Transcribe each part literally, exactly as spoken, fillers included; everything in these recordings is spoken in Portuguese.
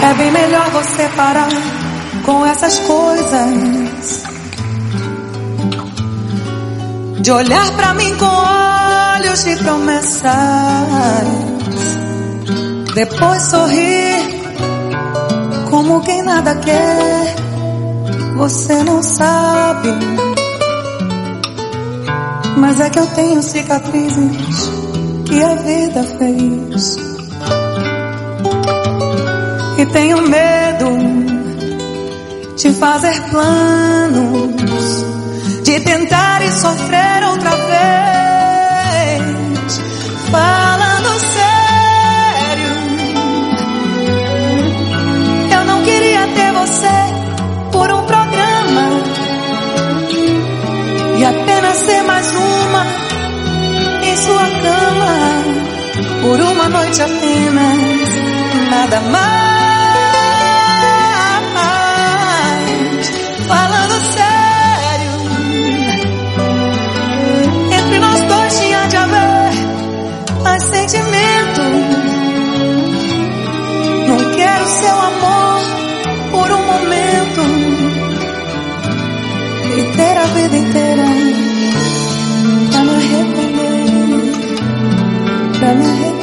É bem melhor você parar com essas coisas, de olhar pra mim com olhos de promessas, depois sorrir como quem nada quer. Você não sabe, mas é que eu tenho cicatrizes que a vida fez, e tenho medo de fazer planos, de tentar e sofrer outra vez. Falando sério, eu não queria ter você por um programa e apenas ser mais uma em sua cama, por uma noite apenas, nada mais. Falando sério, entre nós dois tinha de haver mais sentimento. Não quero seu amor por um momento e ter a vida inteira pra me arrepender, pra me arrepender.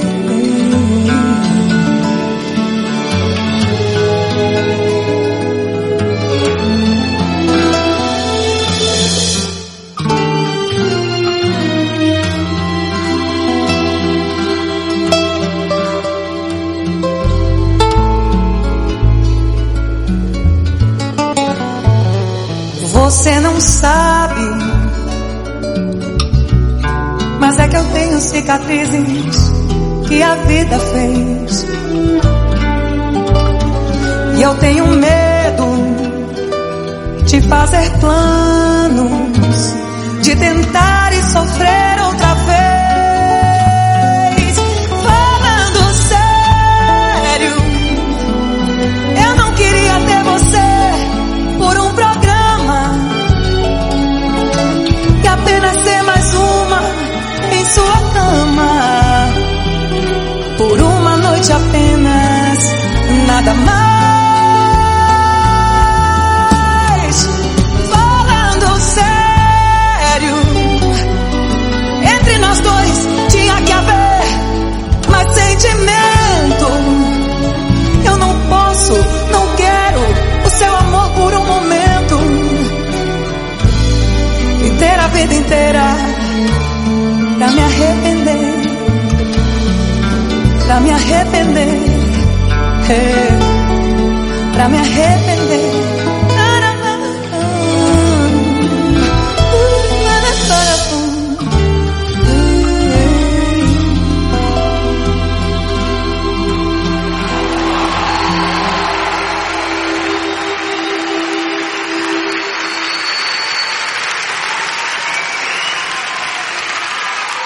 Você não sabe, mas é que eu tenho cicatrizes que a vida fez, e eu tenho medo de fazer planos, de tentar e sofrer